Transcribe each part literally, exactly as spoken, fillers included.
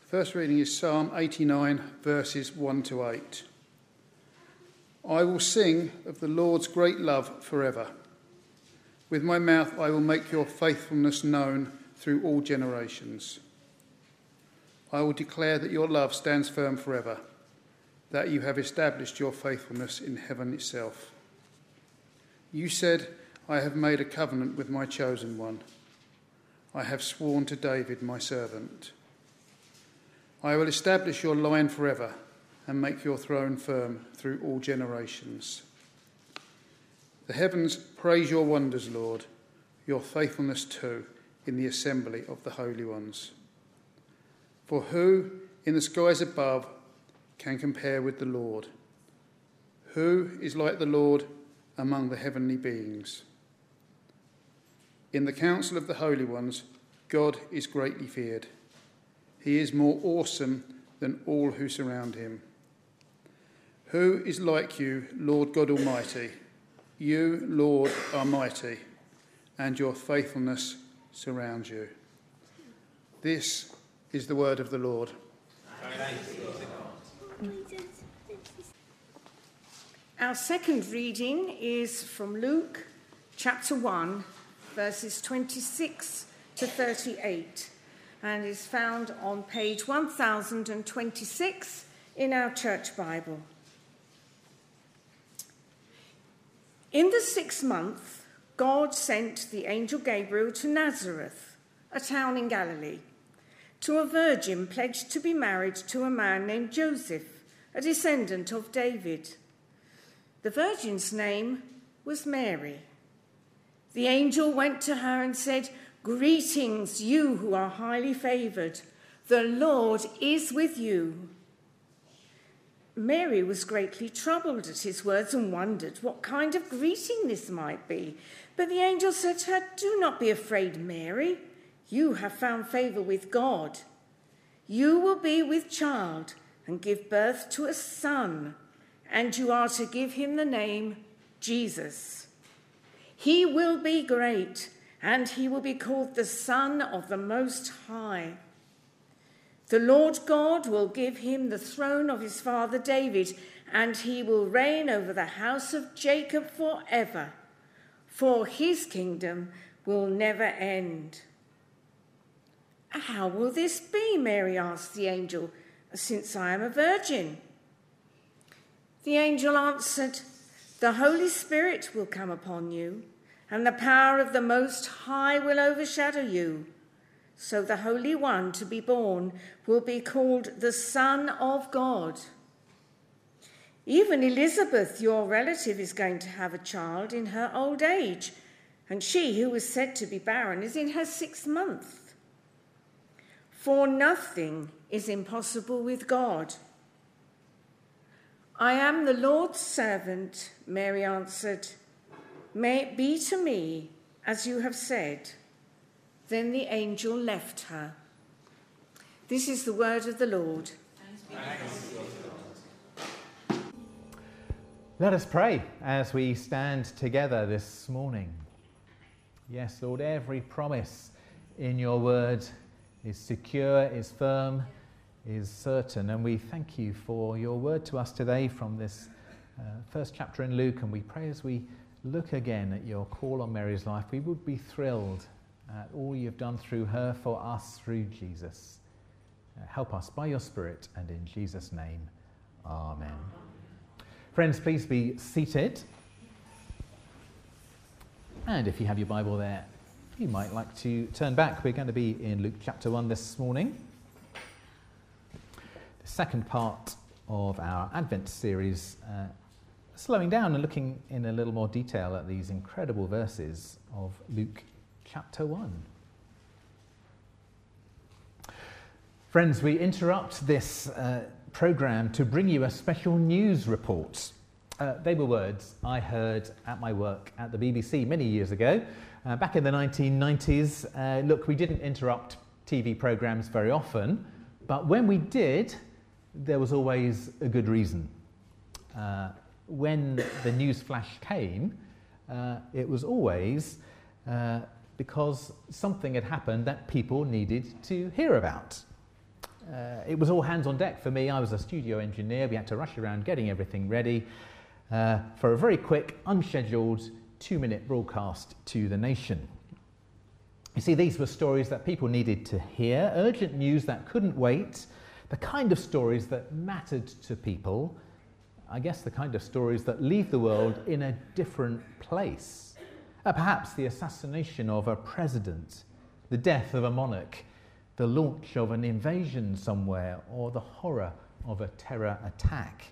First reading is Psalm eighty-nine, verses one to eight. I will sing of the Lord's great love forever. With my mouth I will make your faithfulness known through all generations. I will declare that your love stands firm forever, that you have established your faithfulness in heaven itself. You said, I have made a covenant with my chosen one. I have sworn to David, my servant. I will establish your line forever and make your throne firm through all generations. The heavens praise your wonders, Lord, your faithfulness too in the assembly of the holy ones. For who in the skies above can compare with the Lord? Who is like the Lord among the heavenly beings? In the council of the holy ones, God is greatly feared. He is more awesome than all who surround him. Who is like you, Lord God Almighty? You, Lord, are mighty, and your faithfulness surrounds you. This is the word of the Lord. Our second reading is from Luke chapter one, verses twenty-six to thirty-eight, and is found on page one thousand twenty-six in our church Bible. In the sixth month, God sent the angel Gabriel to Nazareth, a town in Galilee, to a virgin pledged to be married to a man named Joseph, a descendant of David. The virgin's name was Mary. The angel went to her and said, "Greetings, you who are highly favoured. The Lord is with you." Mary was greatly troubled at his words and wondered what kind of greeting this might be. But the angel said to her, "Do not be afraid, Mary. You have found favour with God. You will be with child and give birth to a son, and you are to give him the name Jesus. He will be great, and he will be called the Son of the Most High. The Lord God will give him the throne of his father David, and he will reign over the house of Jacob forever, for his kingdom will never end." "How will this be?" Mary asked the angel, "since I am a virgin?" The angel answered, "The Holy Spirit will come upon you, and the power of the Most High will overshadow you. So the Holy One to be born will be called the Son of God. Even Elizabeth, your relative, is going to have a child in her old age, and she who was said to be barren is in her sixth month. For nothing is impossible with God." "I am the Lord's servant," Mary answered. "May it be to me as you have said." Then the angel left her. This is the word of the Lord. Let us pray as we stand together this morning. Yes, Lord, every promise in your word is secure, is firm, is certain, and we thank you for your word to us today from this uh, first chapter in Luke, and we pray as we look again at your call on Mary's life, we would be thrilled at all you've done through her for us through Jesus. Uh, help us by your Spirit, and in Jesus' name, amen. Friends, please be seated. And if you have your Bible there, you might like to turn back. We're going to be in Luke chapter one this morning. The second part of our Advent series, uh, slowing down and looking in a little more detail at these incredible verses of Luke chapter one. Friends, we interrupt this uh, programme to bring you a special news report. Uh, they were words I heard at my work at the B B C many years ago, uh, back in the nineteen nineties. Uh, look, we didn't interrupt T V programmes very often, but when we did, there was always a good reason. Uh, when the news flash came, uh, it was always uh, because something had happened that people needed to hear about. Uh, it was all hands on deck for me. I was a studio engineer. We had to rush around getting everything ready uh, for a very quick, unscheduled two-minute broadcast to the nation. You see, these were stories that people needed to hear, urgent news that couldn't wait, the kind of stories that mattered to people, I guess the kind of stories that leave the world in a different place. Uh, perhaps the assassination of a president, the death of a monarch, the launch of an invasion somewhere, or the horror of a terror attack.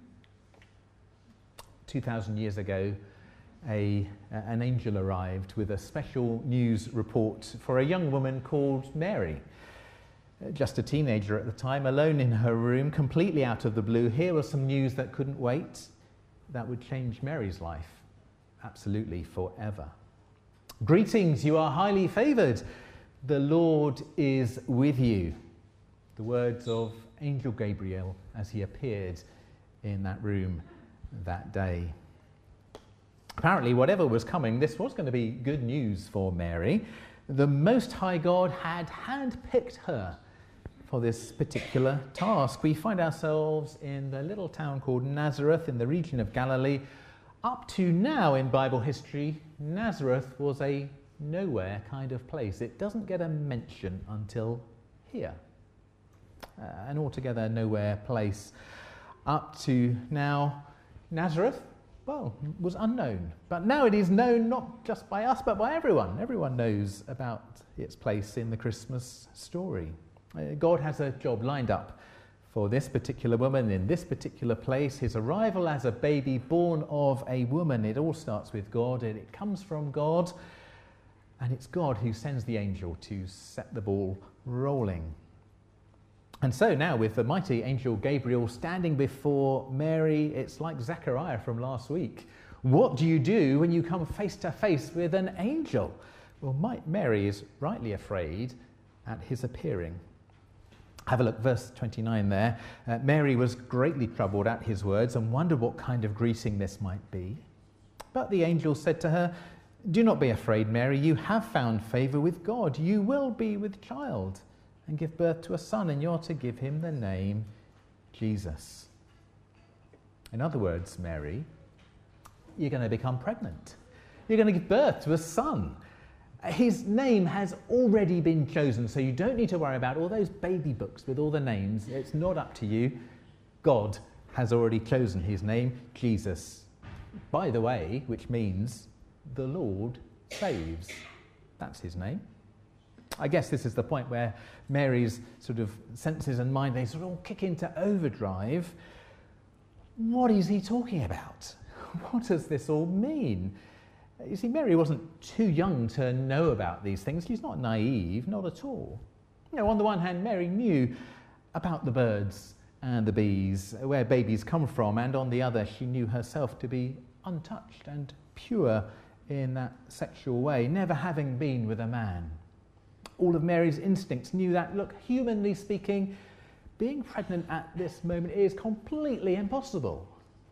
two thousand years ago, a, an angel arrived with a special news report for a young woman called Mary. Just a teenager at the time, alone in her room, completely out of the blue. Here was some news that couldn't wait, that would change Mary's life, absolutely forever. Greetings, you are highly favoured. The Lord is with you. The words of Angel Gabriel as he appeared in that room that day. Apparently, whatever was coming, this was going to be good news for Mary. The Most High God had handpicked her for this particular task. We find ourselves in the little town called Nazareth in the region of Galilee. Up to now in Bible history, Nazareth was a nowhere kind of place. It doesn't get a mention until here. Uh, an altogether nowhere place. Up to now, Nazareth, well, was unknown. But now it is known not just by us, but by everyone. Everyone knows about its place in the Christmas story. Uh, God has a job lined up for this particular woman in this particular place. His arrival as a baby born of a woman. It all starts with God, and it comes from God. And it's God who sends the angel to set the ball rolling. And so now with the mighty angel Gabriel standing before Mary, it's like Zechariah from last week. What do you do when you come face to face with an angel? Well, Mary is rightly afraid at his appearing. Have a look, verse twenty-nine there. Uh, Mary was greatly troubled at his words and wondered what kind of greeting this might be. But the angel said to her, "Do not be afraid, Mary. You have found favour with God. You will be with child and give birth to a son, and you're to give him the name Jesus." In other words, Mary, you're going to become pregnant. You're going to give birth to a son. His name has already been chosen, so you don't need to worry about all those baby books with all the names. It's not up to you. God has already chosen his name, Jesus. By the way, which means the Lord saves. That's his name. I guess this is the point where Mary's sort of senses and mind, they sort of all kick into overdrive. What is he talking about? What does this all mean? You see, Mary wasn't too young to know about these things. She's not naive, not at all. You know, on the one hand, Mary knew about the birds and the bees, where babies come from, and on the other, she knew herself to be untouched and pure in that sexual way, never having been with a man. All of Mary's instincts knew that, look, humanly speaking, being pregnant at this moment is completely impossible.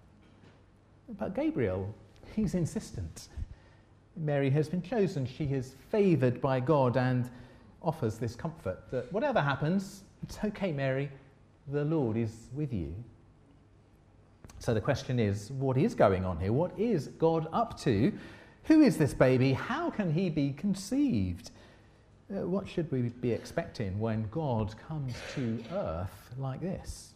But Gabriel, he's insistent. Mary has been chosen. She is favoured by God and offers this comfort that whatever happens, it's okay, Mary, the Lord is with you. So the question is, what is going on here? What is God up to? Who is this baby? How can he be conceived? Uh, what should we be expecting when God comes to earth like this?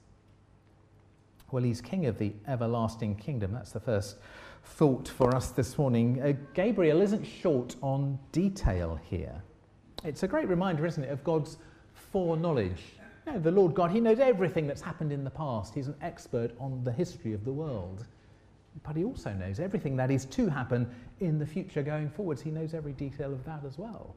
Well, he's king of the everlasting kingdom. That's the first thought for us this morning. Uh, Gabriel isn't short on detail here. It's a great reminder, isn't it, of God's foreknowledge. You know, the Lord God, he knows everything that's happened in the past. He's an expert on the history of the world. But he also knows everything that is to happen in the future going forwards. He knows every detail of that as well.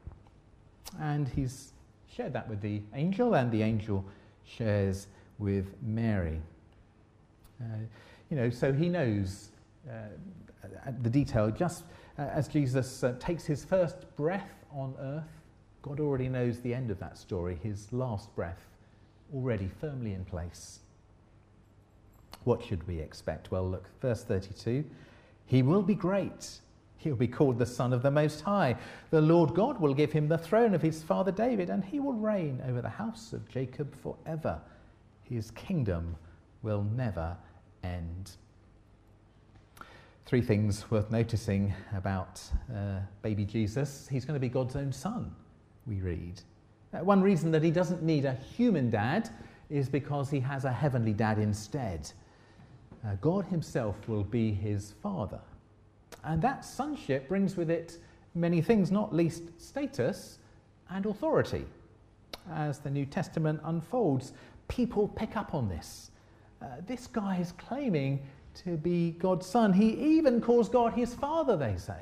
And he's shared that with the angel, and the angel shares with Mary. Uh, you know, so he knows uh, the detail. Just uh, as Jesus uh, takes his first breath on earth, God already knows the end of that story, his last breath already firmly in place. What should we expect? Well, look, verse thirty-two. He will be great He'll be called the Son of the Most High. The Lord God will give him the throne of his father David, and he will reign over the house of Jacob forever. His kingdom will never end. Three things worth noticing about uh, baby Jesus. He's going to be God's own son, we read. Uh, one reason that he doesn't need a human dad is because he has a heavenly dad instead. Uh, God himself will be his father. And that sonship brings with it many things, not least status and authority. As the New Testament unfolds, people pick up on this. Uh, this guy is claiming to be God's son. He even calls God his father, they say.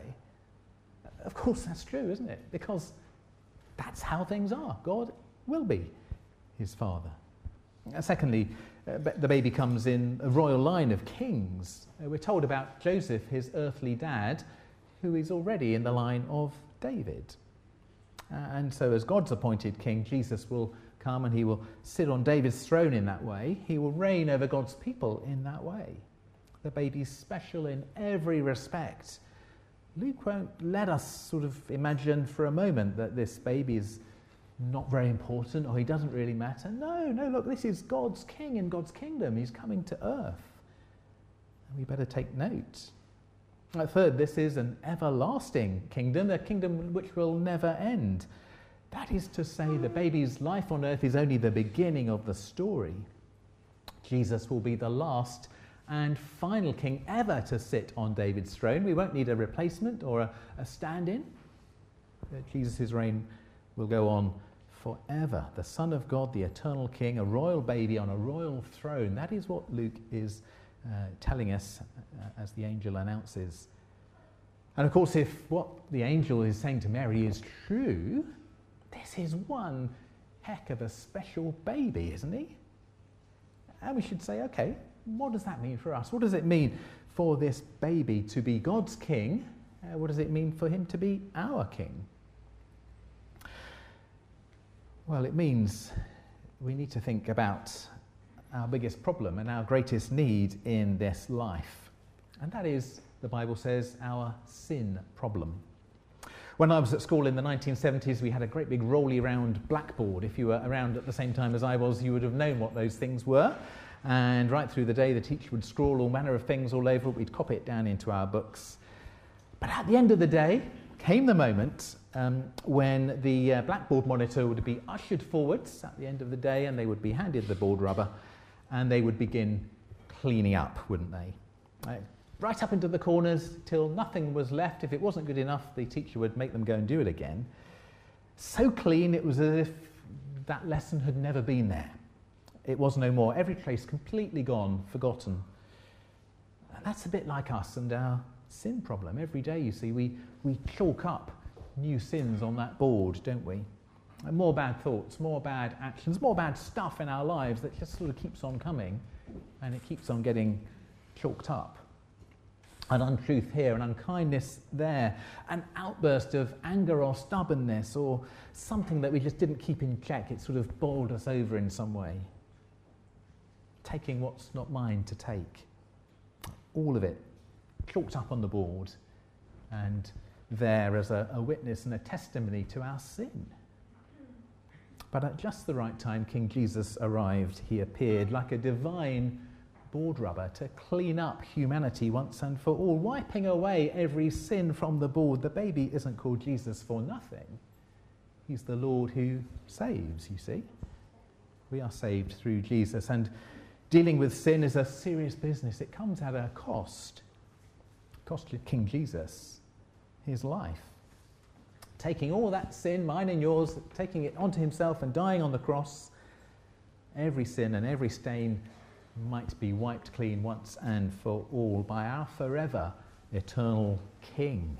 Of course, that's true, isn't it? Because that's how things are. God will be his father. Uh, secondly, uh, the baby comes in a royal line of kings. Uh, we're told about Joseph, his earthly dad, who is already in the line of David. Uh, and so as God's appointed king, Jesus will come and he will sit on David's throne in that way. He will reign over God's people in that way. The baby's special in every respect. Luke won't let us sort of imagine for a moment that this baby is not very important or he doesn't really matter. No, no, look, this is God's king in God's kingdom. He's coming to earth. And we better take note. Uh, third, this is an everlasting kingdom, a kingdom which will never end. That is to say, the baby's life on earth is only the beginning of the story. Jesus will be the last and final king ever to sit on David's throne. We won't need a replacement or a, a stand-in. Jesus' reign will go on forever. The Son of God, the eternal king, a royal baby on a royal throne. That is what Luke is uh, telling us uh, as the angel announces. And of course, if what the angel is saying to Mary is true, this is one heck of a special baby, isn't he? And we should say, okay, what does that mean for us? What does it mean for this baby to be God's king? Uh, what does it mean for him to be our king? Well, it means we need to think about our biggest problem and our greatest need in this life. And that is, the Bible says, our sin problem. When I was at school in the nineteen seventies, we had a great big rolly round blackboard. If you were around at the same time as I was, you would have known what those things were. And right through the day, the teacher would scrawl all manner of things all over it. We'd copy it down into our books. But at the end of the day came the moment um, when the uh, blackboard monitor would be ushered forwards at the end of the day, and they would be handed the board rubber, and they would begin cleaning up, wouldn't they? Right, right up into the corners till nothing was left. If it wasn't good enough, the teacher would make them go and do it again. So clean, it was as if that lesson had never been there. It was no more. Every trace completely gone, forgotten. And that's a bit like us and our sin problem. Every day, you see, we, we chalk up new sins on that board, don't we? And more bad thoughts, more bad actions, more bad stuff in our lives that just sort of keeps on coming, and it keeps on getting chalked up. An untruth here, an unkindness there, an outburst of anger or stubbornness or something that we just didn't keep in check. It sort of bowled us over in some way. Taking what's not mine to take. All of it chalked up on the board and there as a, a witness and a testimony to our sin. But at just the right time, King Jesus arrived. He appeared like a divine board rubber to clean up humanity once and for all, wiping away every sin from the board. The baby isn't called Jesus for nothing. He's the Lord who saves, you see. We are saved through Jesus, and dealing with sin is a serious business. It comes at a cost. It cost King Jesus his life. Taking all that sin, mine and yours, taking it onto himself and dying on the cross, every sin and every stain might be wiped clean once and for all by our forever eternal King.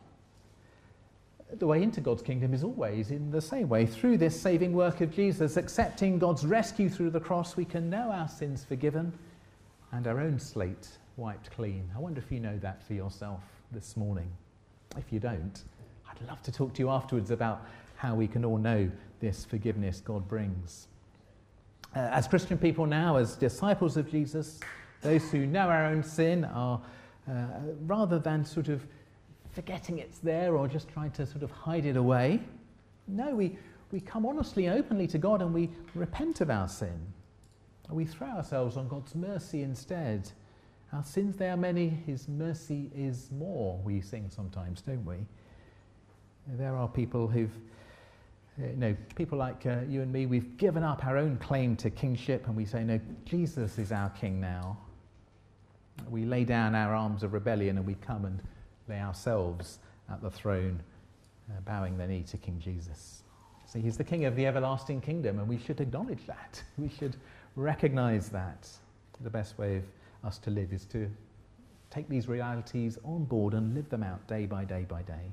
The way into God's kingdom is always in the same way. Through this saving work of Jesus, accepting God's rescue through the cross, we can know our sins forgiven and our own slate wiped clean. I wonder if you know that for yourself this morning. If you don't, I'd love to talk to you afterwards about how we can all know this forgiveness God brings. Uh, as Christian people now, as disciples of Jesus, those who know our own sin are, uh, rather than sort of forgetting it's there or just trying to sort of hide it away. No, we, we come honestly and openly to God and we repent of our sin. We throw ourselves on God's mercy instead. Our sins, they are many, his mercy is more, we sing sometimes, don't we? There are people who've, you know, people like uh, you and me, we've given up our own claim to kingship and we say, no, Jesus is our king now. We lay down our arms of rebellion and we come and lay ourselves at the throne, uh, bowing the knee to King Jesus. See, he's the king of the everlasting kingdom and we should acknowledge that. We should recognise that. The best way of us to live is to take these realities on board and live them out day by day by day.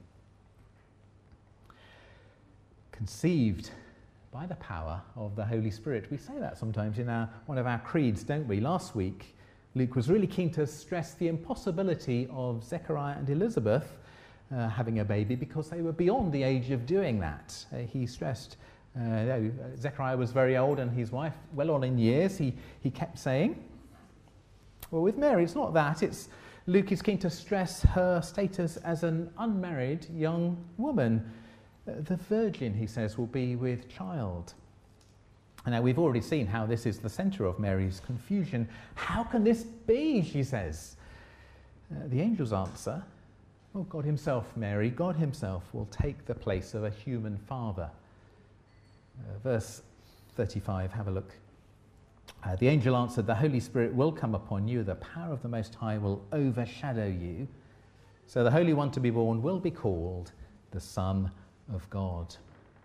Conceived by the power of the Holy Spirit. We say that sometimes in our one of our creeds, don't we? Last week, Luke was really keen to stress the impossibility of Zechariah and Elizabeth uh, having a baby because they were beyond the age of doing that. Uh, he stressed Uh, no, Zechariah was very old and his wife well on in years. He, he kept saying, well, with Mary, it's not that. It's Luke is keen to stress her status as an unmarried young woman. Uh, the virgin, he says, will be with child. And now we've already seen how this is the centre of Mary's confusion. How can this be, she says. Uh, the angel's answer, well, God himself, Mary, God himself will take the place of a human father. Uh, verse thirty-five, have a look. Uh, the angel answered, the Holy Spirit will come upon you, the power of the Most High will overshadow you. So the Holy One to be born will be called the Son of God.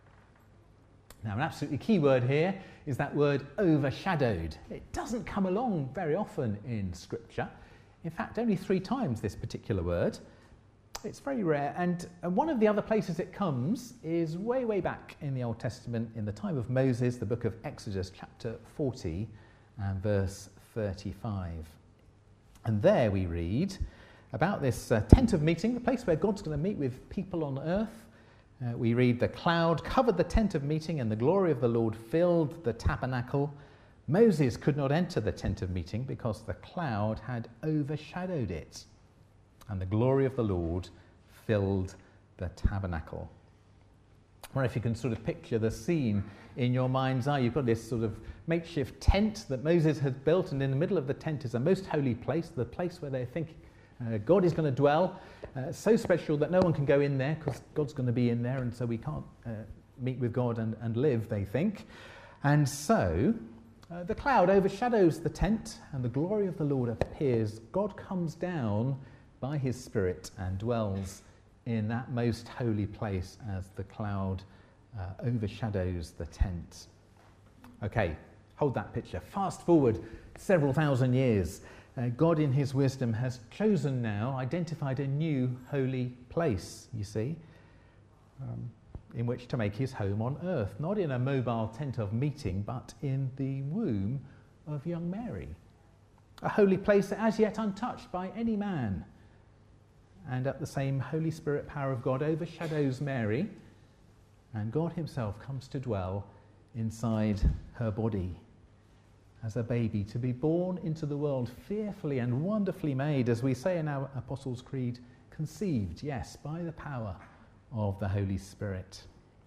Now, an absolutely key word here is that word overshadowed. It doesn't come along very often in Scripture. In fact, only three times this particular word. It's very rare, and, and one of the other places it comes is way, way back in the Old Testament, in the time of Moses, the book of Exodus, chapter forty, and verse thirty-five. And there we read about this uh, tent of meeting, the place where God's going to meet with people on earth. Uh, we read, the cloud covered the tent of meeting, and the glory of the Lord filled the tabernacle. Moses could not enter the tent of meeting because the cloud had overshadowed it. And the glory of the Lord filled the tabernacle. I wonder if you can sort of picture the scene in your mind's eye. You've got this sort of makeshift tent that Moses had built, and in the middle of the tent is a most holy place, the place where they think uh, God is going to dwell. Uh, so special that no one can go in there because God's going to be in there, and so we can't uh, meet with God and, and live, they think. And so uh, the cloud overshadows the tent, and the glory of the Lord appears. God comes down by his Spirit and dwells in that most holy place as the cloud uh, overshadows the tent. Okay, hold that picture. Fast forward several thousand years. Uh, God in his wisdom has chosen now, identified a new holy place, you see, um, in which to make his home on earth. Not in a mobile tent of meeting, but in the womb of young Mary. A holy place as yet untouched by any man. And at the same Holy Spirit power of God overshadows Mary, and God himself comes to dwell inside her body as a baby, to be born into the world fearfully and wonderfully made, as we say in our Apostles' Creed, conceived, yes, by the power of the Holy Spirit.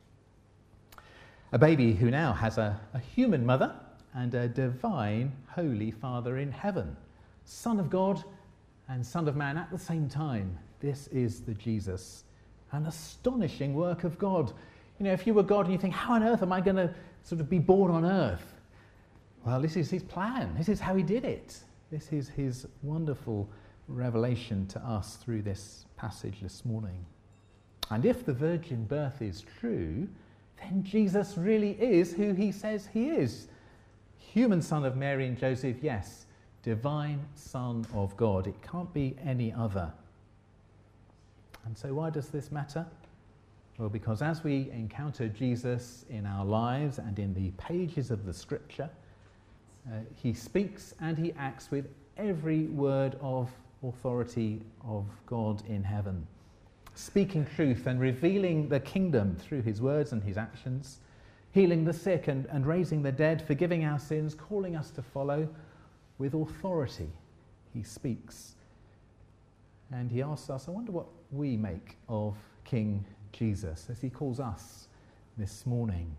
A baby who now has a, a human mother and a divine Holy Father in heaven, Son of God and Son of Man at the same time. This is the Jesus, an astonishing work of God. You know, if you were God and you think, how on earth am I going to sort of be born on earth? Well, this is his plan. This is how he did it. This is his wonderful revelation to us through this passage this morning. And if the virgin birth is true, then Jesus really is who he says he is. Human son of Mary and Joseph, yes. Divine Son of God. It can't be any other. And so why does this matter? Well, because as we encounter Jesus in our lives and in the pages of the Scripture, uh, he speaks and he acts with every word of authority of God in heaven, speaking truth and revealing the kingdom through his words and his actions, healing the sick and, and raising the dead, forgiving our sins, calling us to follow. With authority, he speaks. And he asks us, I wonder what, we make of King Jesus as he calls us this morning.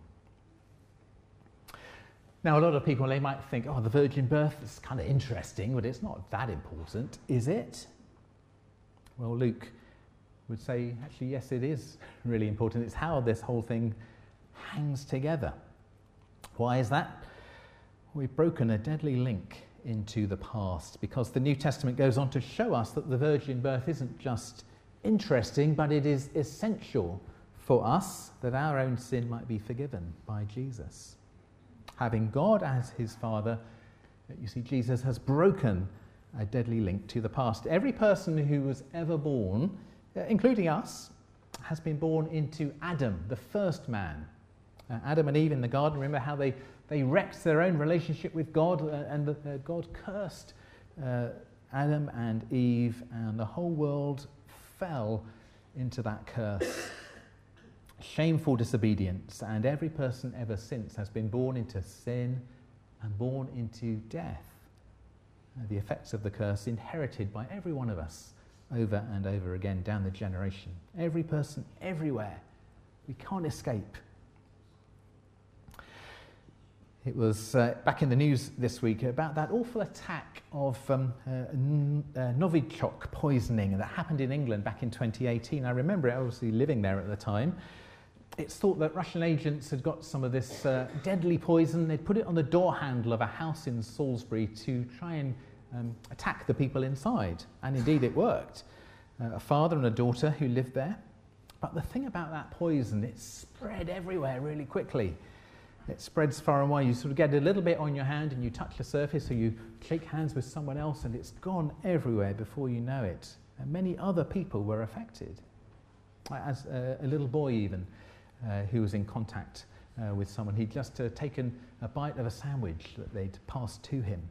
Now, a lot of people, they might think, oh, the virgin birth is kind of interesting, but it's not that important, is it? Well, Luke would say, actually, yes, it is really important. It's how this whole thing hangs together. Why is that? We've broken a deadly link into the past, because the New Testament goes on to show us that the virgin birth isn't just interesting, but it is essential for us that our own sin might be forgiven by Jesus. Having God as his Father, you see, Jesus has broken a deadly link to the past. Every person who was ever born, including us, has been born into Adam, the first man. Uh, Adam and Eve in the garden, remember how they, they wrecked their own relationship with God, uh, and the, uh, God cursed uh, Adam and Eve, and the whole world fell into that curse. Shameful disobedience, and every person ever since has been born into sin and born into death. Uh, the effects of the curse inherited by every one of us over and over again down the generation. Every person, everywhere. We can't escape. It was uh, back in the news this week about that awful attack of um, uh, n- uh, Novichok poisoning that happened in England back in twenty eighteen. I remember it, obviously living there at the time. It's thought that Russian agents had got some of this uh, deadly poison. They'd put it on the door handle of a house in Salisbury to try and um, attack the people inside. And indeed it worked. Uh, a father and a daughter who lived there. But the thing about that poison, it spread everywhere really quickly. It spreads far and wide. You sort of get a little bit on your hand and you touch the surface, or you shake hands with someone else, and it's gone everywhere before you know it. And many other people were affected. As a, a little boy even, uh, who was in contact uh, with someone, he'd just uh, taken a bite of a sandwich that they'd passed to him.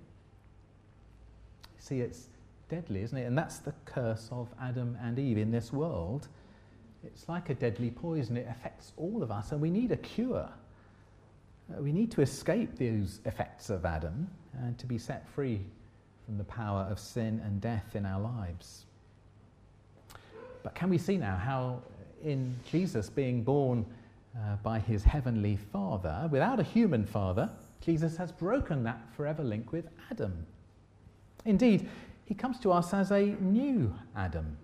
See, it's deadly, isn't it? And that's the curse of Adam and Eve in this world. It's like a deadly poison. It affects all of us, and we need a cure. We need to escape those effects of Adam and to be set free from the power of sin and death in our lives. But can we see now how in Jesus being born uh, by his heavenly Father, without a human father, Jesus has broken that forever link with Adam. Indeed, he comes to us as a new Adam.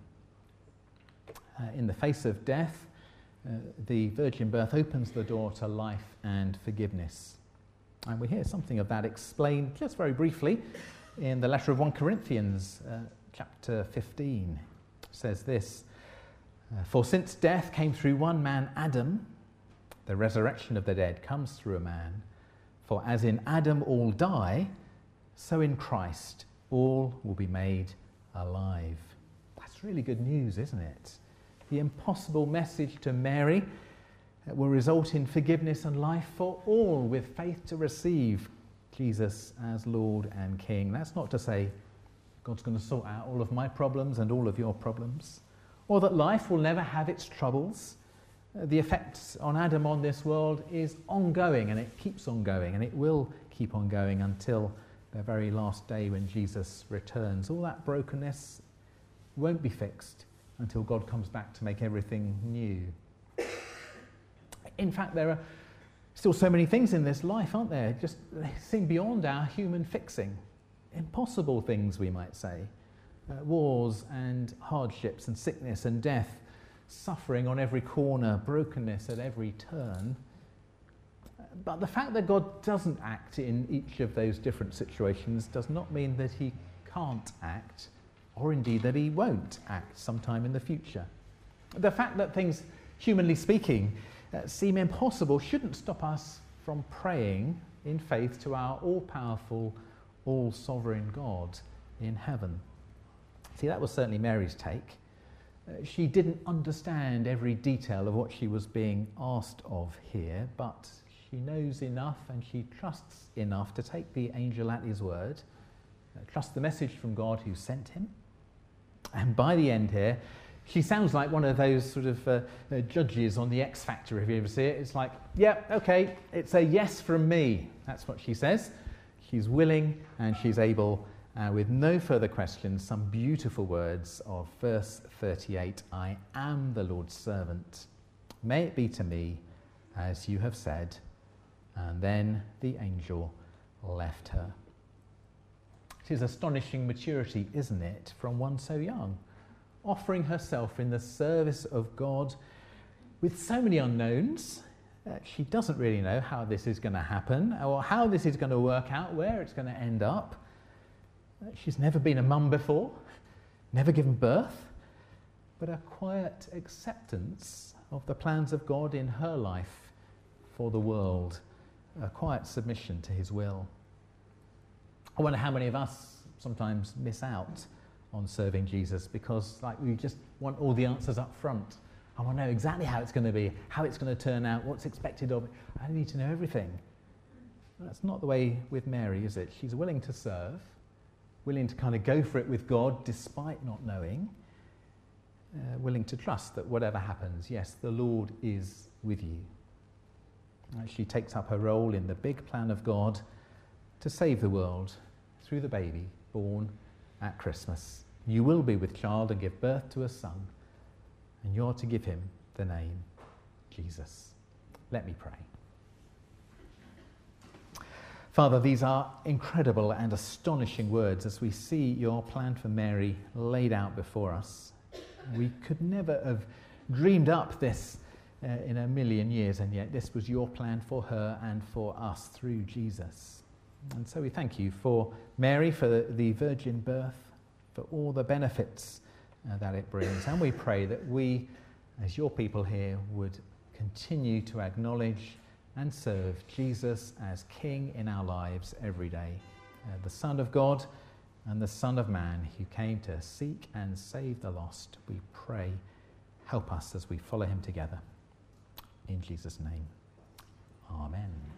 Uh, in the face of death, Uh, the virgin birth opens the door to life and forgiveness. And we hear something of that explained just very briefly in the letter of First Corinthians, uh, chapter fifteen. It says this, uh, "For since death came through one man, Adam, the resurrection of the dead comes through a man. For as in Adam all die, so in Christ all will be made alive." That's really good news, isn't it? The impossible message to Mary will result in forgiveness and life for all with faith to receive Jesus as Lord and King. That's not to say God's going to sort out all of my problems and all of your problems, or that life will never have its troubles. The effects on Adam on this world is ongoing, and it keeps on going, and it will keep on going until the very last day when Jesus returns. All that brokenness won't be fixed until God comes back to make everything new. In fact, there are still so many things in this life, aren't there? Just they seem beyond our human fixing. Impossible things, we might say. Uh, wars and hardships and sickness and death, suffering on every corner, brokenness at every turn. But the fact that God doesn't act in each of those different situations does not mean that he can't act, or indeed that he won't act sometime in the future. The fact that things, humanly speaking, uh, seem impossible shouldn't stop us from praying in faith to our all-powerful, all-sovereign God in heaven. See, that was certainly Mary's take. Uh, she didn't understand every detail of what she was being asked of here, but she knows enough and she trusts enough to take the angel at his word, uh, trust the message from God who sent him. And by the end here, she sounds like one of those sort of uh, uh, judges on the X Factor, if you ever see it. It's like, yeah, okay, it's a yes from me. That's what she says. She's willing and she's able uh, with no further questions, some beautiful words of verse thirty-eight, I am the Lord's servant. May it be to me as you have said. And then the angel left her. It is astonishing maturity, isn't it, from one so young, offering herself in the service of God with so many unknowns. Uh, she doesn't really know how this is going to happen or how this is going to work out, where it's going to end up. Uh, she's never been a mum before, never given birth, but a quiet acceptance of the plans of God in her life for the world, a quiet submission to his will. I wonder how many of us sometimes miss out on serving Jesus because like we just want all the answers up front. I want to know exactly how it's going to be, how it's going to turn out, what's expected of me. I need to know everything. That's not the way with Mary, is it? She's willing to serve, willing to kind of go for it with God despite not knowing, uh, willing to trust that whatever happens, yes, the Lord is with you. Uh, she takes up her role in the big plan of God to save the world through the baby born at Christmas. You will be with child and give birth to a son, and you're to give him the name Jesus. Let me pray. Father, these are incredible and astonishing words as we see your plan for Mary laid out before us. We could never have dreamed up this uh, in a million years, and yet this was your plan for her and for us through Jesus. And so we thank you for Mary, for the, the virgin birth, for all the benefits uh, that it brings. And we pray that we, as your people here, would continue to acknowledge and serve Jesus as King in our lives every day. Uh, the Son of God and the Son of Man who came to seek and save the lost. We pray, help us as we follow him together. In Jesus' name, amen.